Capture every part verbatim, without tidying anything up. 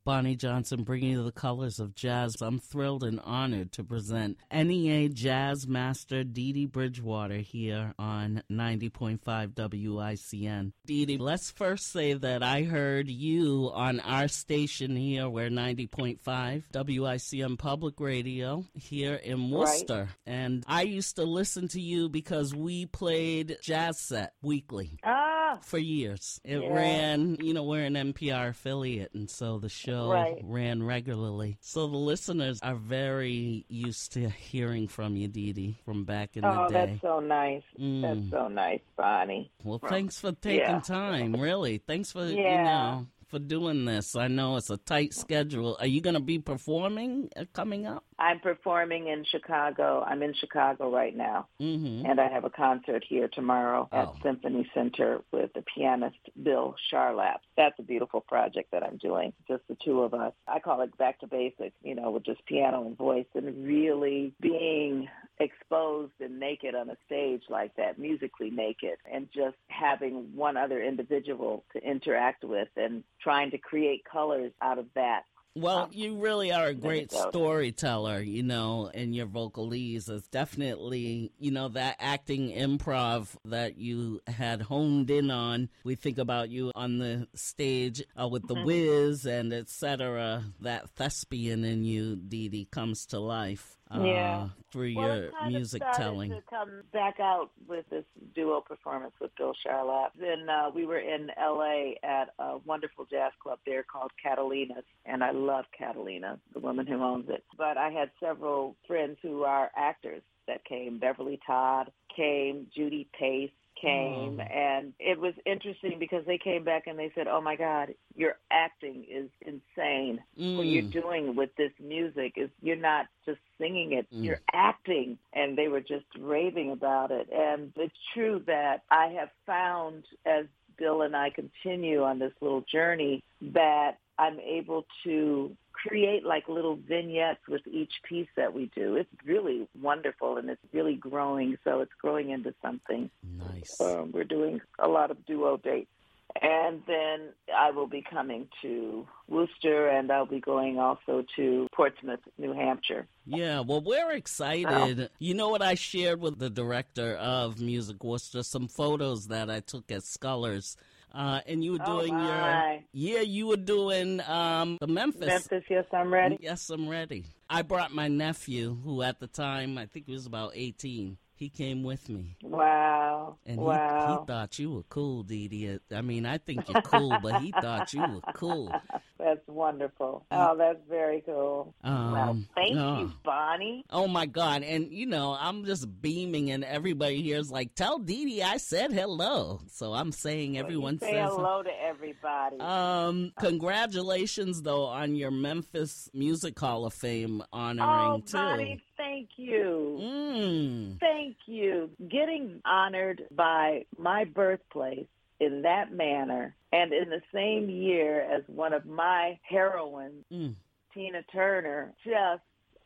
Bonnie Johnson, bringing you the colors of jazz. I'm thrilled and honored to present N E A Jazz Master Dee Dee Bridgewater here on ninety point five W I C N. Dee Dee, let's first say that I heard you on our station here. We're ninety point five W I C N Public Radio here in Worcester. Right. And I used to listen to you because we played Jazz Set weekly. Ah. For years. It yeah. ran, you know, we're an N P R affiliate, and so the show right. ran regularly. So the listeners are very used to hearing from you, Dee Dee, from back in oh, the day. Oh, that's so nice. Mm. That's so nice, Bonnie. Well, thanks for taking yeah. time, really. Thanks for, yeah. you know, for doing this. I know it's a tight schedule. Are you going to be performing uh, coming up? I'm performing in Chicago. I'm in Chicago right now, mm-hmm. and I have a concert here tomorrow at oh. Symphony Center with the pianist Bill Charlap. That's a beautiful project that I'm doing, just the two of us. I call it back to basics, you know, with just piano and voice, and really being exposed and naked on a stage like that, musically naked, and just having one other individual to interact with and trying to create colors out of that. Well, um, you really are a great storyteller, you know, and your vocalese is definitely, you know, that acting improv that you had honed in on. We think about you on the stage uh, with the mm-hmm. Wiz and et cetera. That thespian in you, Dee Dee, comes to life. Uh, yeah. through well, your music of telling. To come back out with this duo performance with Bill Charlap. Then uh, we were in L A at a wonderful jazz club there called Catalina's, and I love Catalina, the woman who owns it. But I had several friends who are actors that came. Beverly Todd came, Judy Pace came, oh. and it was interesting because they came back and they said, oh, my God, your acting is insane. Mm. What you're doing with this music is you're not just singing it, mm. you're acting. And they were just raving about it. And it's true that I have found, as Bill and I continue on this little journey, that I'm able to create like little vignettes with each piece that we do. It's really wonderful, and it's really growing, so it's growing into something. Nice. Um, we're doing a lot of duo dates. And then I will be coming to Worcester, and I'll be going also to Portsmouth, New Hampshire. Yeah, well, we're excited. Oh. You know what I shared with the director of Music Worcester? Some photos that I took at Scullers. Uh, and you were doing oh your, yeah, you were doing um, the Memphis. Memphis, Yes, I'm Ready. Yes, I'm Ready. I brought my nephew, who at the time, I think he was about eighteen. He came with me. Wow. And wow. he, he thought you were cool, Dee Dee. I mean, I think you're cool, but he thought you were cool. That's wonderful. Oh, that's very cool. Um, well, thank oh. you, Bonnie. Oh, my God. And, you know, I'm just beaming, and everybody here is like, tell Dee Dee I said hello. So I'm saying everyone well, say says hello to everybody. Um, congratulations, though, on your Memphis Music Hall of Fame honoring, oh, too. Bonnie, thank you. Mm. Thank you. Getting honored by my birthplace in that manner, and in the same year as one of my heroines, mm. Tina Turner, just,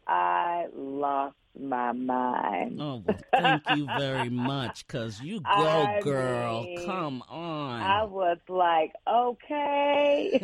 I lost my mind. Oh, well, thank you very much, because you go, I girl. mean, Come on. I was like, okay.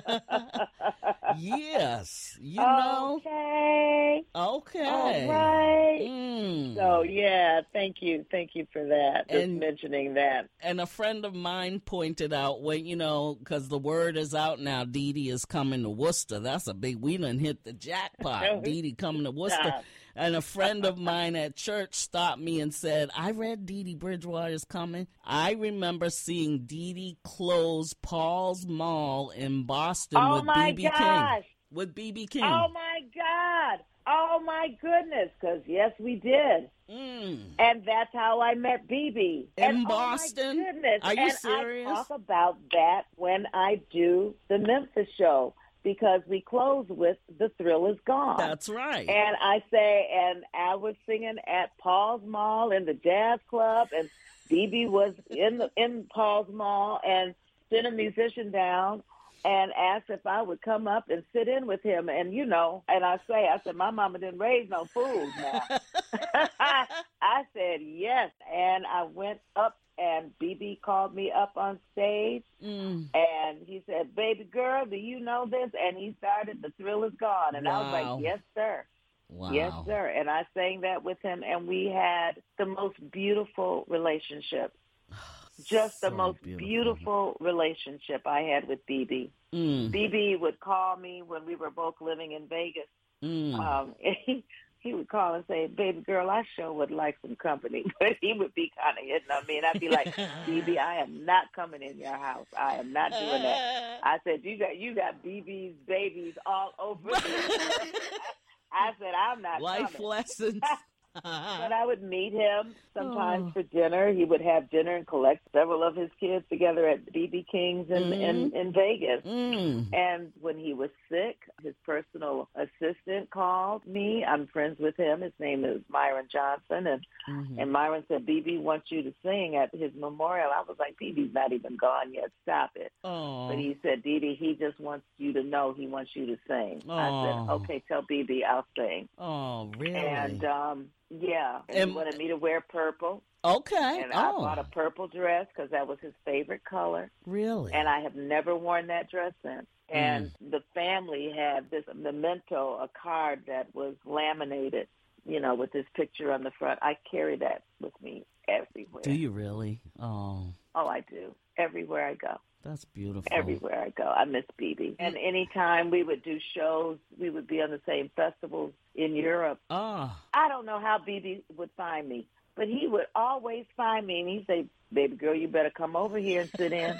Yes. You know. Okay. Okay. All right. Mm. So, yeah, thank you. Thank you for that, just and, mentioning that. And a friend of mine pointed out, when, you know, because the word is out now, Dee Dee is coming to Worcester. That's a big, we done hit the jackpot. Dee Dee coming to Worcester. Stop. And a friend of mine at church stopped me and said, I read Dee Dee Bridgewater's coming. I remember seeing Dee Dee close Paul's Mall in Boston oh with my B B gosh. King. With B B King. Oh, my God. Oh, my goodness, because, yes, we did. Mm. And that's how I met B B. In and, Boston? Oh, my goodness. Are you and serious? I talk about that when I do the Memphis show, because we close with The Thrill Is Gone. That's right. And I say, and I was singing at Paul's Mall in the jazz club, and B B was in the in Paul's Mall, and sent a musician down and asked if I would come up and sit in with him. And, you know, and I say, I said, my mama didn't raise no fools now. I said yes, and I went up and B B called me up on stage, Mm. and he said, "Baby girl, do you know this?" And he started "The Thrill Is Gone," and Wow. I was like, "Yes, sir." Wow. Yes, sir. And I sang that with him, and we had the most beautiful relationship. Just the So most beautiful. beautiful relationship I had with B B. Mm. B B would call me when we were both living in Vegas. Mm. Um, he, he would call and say, "Baby girl, I sure would like some company." But he would be kind of hitting on me, and I'd be like, "B B, I am not coming in your house. I am not doing that." I said, "You got you got B B's babies all over me." I said, "I'm not Life coming." lessons. But I would meet him sometimes Oh. for dinner. He would have dinner and collect several of his kids together at B B King's in, Mhm. in, in Vegas. Mm. And when he was sick, his personal assistant called me. I'm friends with him. His name is Myron Johnson. And, Mhm. and Myron said, "B B wants you to sing at his memorial." I was like, "B B's not even gone yet. Stop it." Oh. But he said, "Dee Dee, he just wants you to know he wants you to sing." I said, Oh. "Okay, tell B B I'll sing." Oh, really? And, um, yeah, and, And- he wanted me to wear purple. okay. And oh. I bought a purple dress because that was his favorite color. Really? And I have never worn that dress since. And Mm. the family had this memento, a card that was laminated, you know, with this picture on the front. I carry that with me everywhere. Do you really? Oh, Oh, I do. Everywhere I go. that's beautiful. Everywhere I go. I miss B B. And anytime we would do shows, we would be on the same festivals in Europe. Oh. I don't know how B B would find me, but he would always find me, and he'd say, "Baby girl, you better come over here and sit in."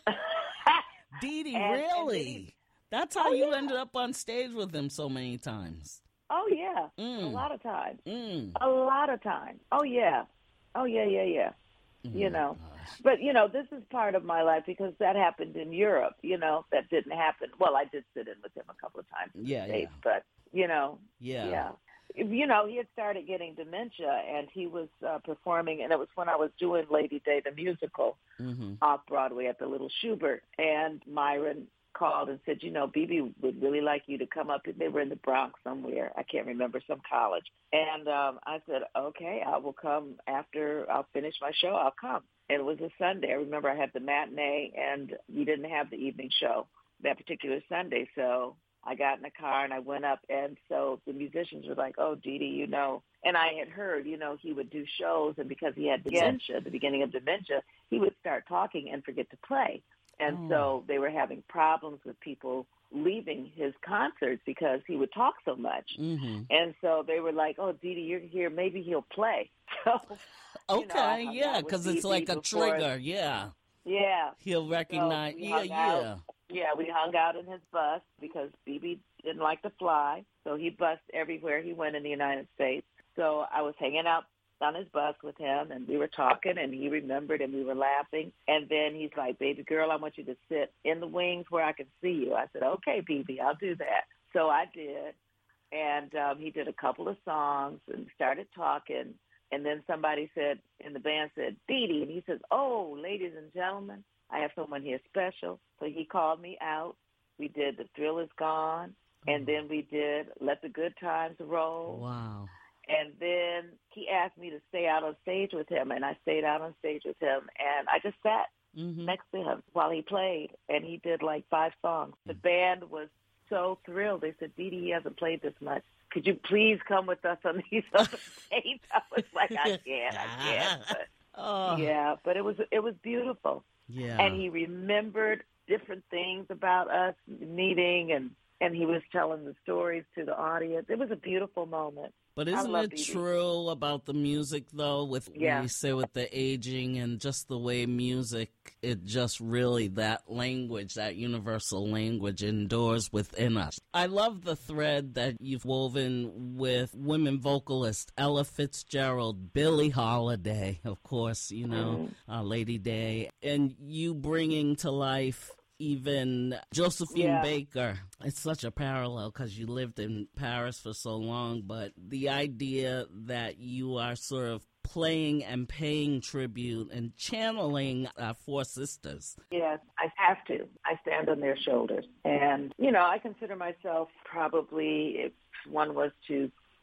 Dee Dee, And- and really? he- That's how Oh, you yeah. ended up on stage with him so many times. Oh, yeah, Mm. a lot of times. Mm. A lot of times. Oh, yeah. Oh, yeah, yeah, yeah. You Oh, know. gosh. But, you know, this is part of my life because that happened in Europe, you know. That didn't happen. Well, I did sit in with him a couple of times in the Yeah, States, yeah. but, you know, Yeah. yeah. You know, he had started getting dementia, and he was uh, performing, and it was when I was doing Lady Day, the musical, Mm-hmm. off-Broadway at the Little Schubert, and Myron called and said, you know, B B would really like you to come up. They were in the Bronx somewhere. I can't remember, some college. And um, I said, okay, I will come after I'll finish my show. I'll come. And it was a Sunday. I remember I had the matinee, and we didn't have the evening show that particular Sunday. So I got in the car, and I went up. And so the musicians were like, oh, Dee Dee, you know. And I had heard, you know, he would do shows, and because he had dementia, the beginning of dementia, he would start talking and forget to play. And Oh. so they were having problems with people leaving his concerts because he would talk so much. Mm-hmm. And so they were like, oh, Dee Dee, you're here. Maybe he'll play. So, Okay, you know, I hung yeah, out with because it's B B like a before- trigger. Yeah. Yeah. He'll recognize. we yeah, hung yeah. out. Yeah, we hung out in his bus because B B didn't like to fly. So he bussed everywhere he went in the United States. So I was hanging out on his bus with him, and we were talking, and he remembered, and we were laughing. And then he's like, baby girl, I want you to sit in the wings where I can see you. I said, okay, B B, I'll do that. So I did. And um, he did a couple of songs and started talking. And then somebody said, in the band said, Dee Dee. And he says, oh, ladies and gentlemen, I have someone here special. So he called me out. We did The Thrill Is Gone. And then we did Let the Good Times Roll. Wow. And then he asked me to stay out on stage with him, and I stayed out on stage with him, and I just sat Mm-hmm. next to him while he played, and he did like five songs. The band was so thrilled. They said, Dee Dee, he hasn't played this much. Could you please come with us on these other dates? I was like, I can't, I can't. But, Oh. yeah, but it was it was beautiful. Yeah. And he remembered different things about us meeting, and, and he was telling the stories to the audience. It was a beautiful moment. But I isn't love it Dee Dee. true about the music, though, with Yeah. when you say with the aging and just the way music, it just really, that language, that universal language endures within us. I love the thread that you've woven with women vocalist Ella Fitzgerald, Billie Holiday, of course, you know, uh, Lady Day, and you bringing to life even Josephine Yeah. Baker. It's such a parallel because you lived in Paris for so long, but the idea that you are sort of playing and paying tribute and channeling our four sisters. Yes, I have to. I stand on their shoulders. And, you know, I consider myself probably, if one was to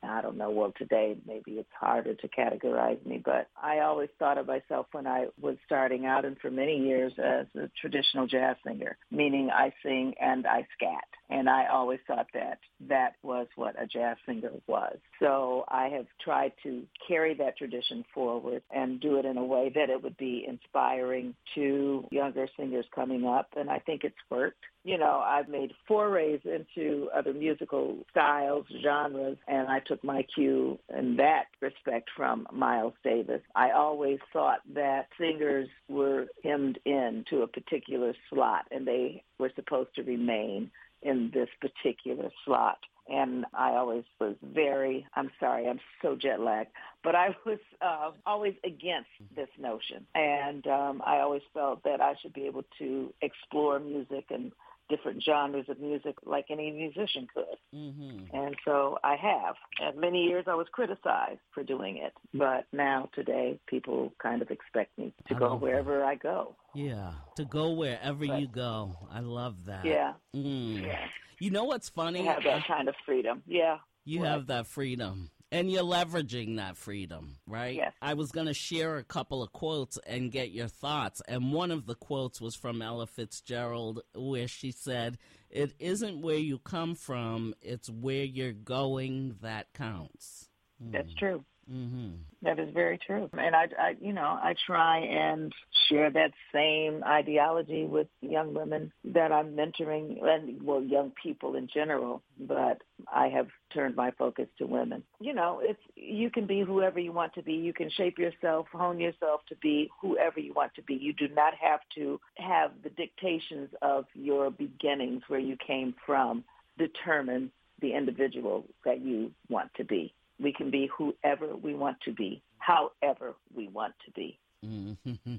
I don't know, well, today maybe it's harder to categorize me, but I always thought of myself when I was starting out and for many years as a traditional jazz singer, meaning I sing and I scat. And I always thought that that was what a jazz singer was. So I have tried to carry that tradition forward and do it in a way that it would be inspiring to younger singers coming up, and I think it's worked. You know, I've made forays into other musical styles, genres, and I took my cue in that respect from Miles Davis. I always thought that singers were hemmed in to a particular slot, and they were supposed to remain in this particular slot. And I always was very, I'm sorry, I'm so jet lagged, but I was uh, always against this notion. And um, I always felt that I should be able to explore music and different genres of music like any musician could. Mm-hmm. And so I have. And many years I was criticized for doing it. But now, today, people kind of expect me to I go wherever that. I go. Yeah, to go wherever but, you go. I love that. Yeah. Mm. Yeah. You know what's funny? You have that uh, kind of freedom. Yeah. You what? have that freedom. And you're leveraging that freedom, right? Yes. I was going to share a couple of quotes and get your thoughts. And one of the quotes was from Ella Fitzgerald, where she said, "It isn't where you come from, it's where you're going that counts." Mm. That's true. Mm-hmm. That is very true. And I, I, you know, I try and share that same ideology with young women that I'm mentoring, and, well, young people in general, but I have turned my focus to women. You know, it's you can be whoever you want to be. You can shape yourself, hone yourself to be whoever you want to be. You do not have to have the dictations of your beginnings, where you came from, determine the individual that you want to be. We can be whoever we want to be, however we want to be. Mm-hmm.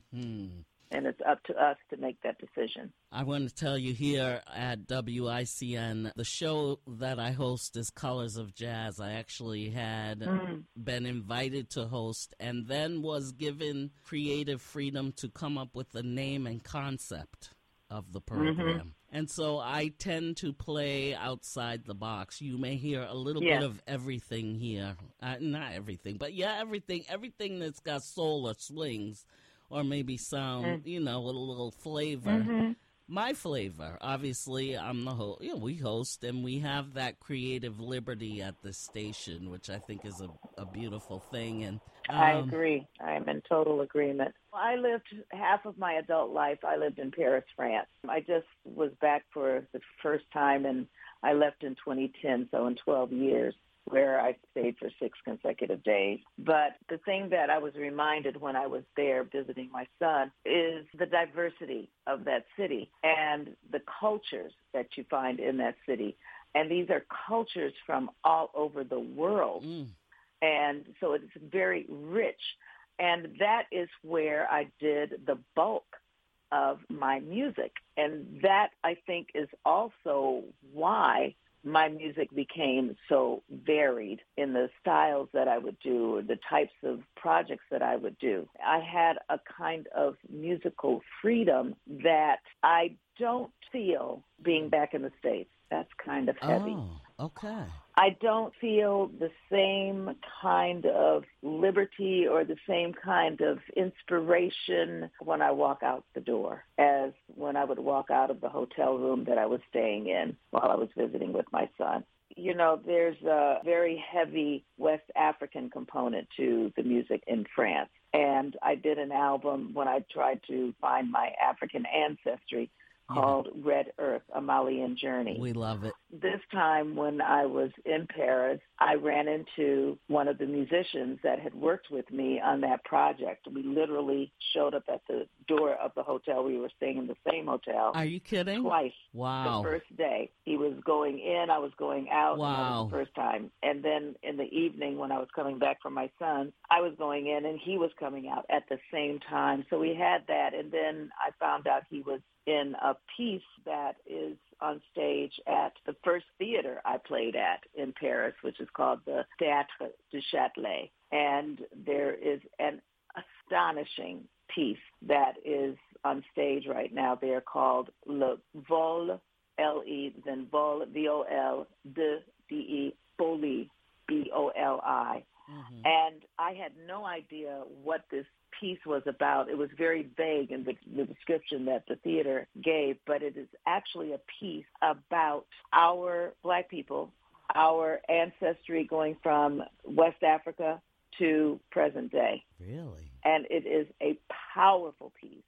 And it's up to us to make that decision. I want to tell you here at W I C N, the show that I host is Colors of Jazz. I actually had mm. been invited to host and then was given creative freedom to come up with the name and concept of the program. Mm-hmm. And so I tend to play outside the box. You may hear a little yes. bit of everything here. Uh, not everything, but yeah, everything. Everything that's got soul or swings or maybe sound, mm. you know, with a little flavor. Mm-hmm. My flavor, obviously, I'm the host. You know, we host and we have that creative liberty at this station, which I think is a, a beautiful thing. And um, I agree. I'm in total agreement. I lived half of my adult life. I lived in Paris, France. I just was back for the first time, and I left in twenty ten, so in twelve years, where I stayed for six consecutive days. But the thing that I was reminded when I was there visiting my son is the diversity of that city and the cultures that you find in that city. And these are cultures from all over the world. Mm. And so it's very rich. And that is where I did the bulk of my music. And that, I think, is also why my music became so varied in the styles that I would do, or the types of projects that I would do. I had a kind of musical freedom that I don't feel being back in the States. That's kind of heavy. Oh, okay. I don't feel the same kind of liberty or the same kind of inspiration when I walk out the door as when I would walk out of the hotel room that I was staying in while I was visiting with my son. You know, there's a very heavy West African component to the music in France. And I did an album when I tried to find my African ancestry called yeah. Red Earth, A Malian Journey. We love it. This time when I was in Paris, I ran into one of the musicians that had worked with me on that project. We literally showed up at the door of the hotel. We were staying in the same hotel. Are you kidding? Twice. Wow. The first day. He was going in, I was going out. Wow. And that was the first time. And then in the evening when I was coming back from my son, I was going in and he was coming out at the same time. So we had that. And then I found out he was in a piece that is on stage at the first theater I played at in Paris, which is called the Théâtre du Châtelet. And there is an astonishing piece that is on stage right now. They're called Le Vol, L E, then Vol, V O L, de, D E, Folie, B O L I. Mm-hmm. And I had no idea what this piece was about. It was very vague in the, the description that the theater gave, but it is actually a piece about our Black people, our ancestry going from West Africa to present day. Really? And it is a powerful piece.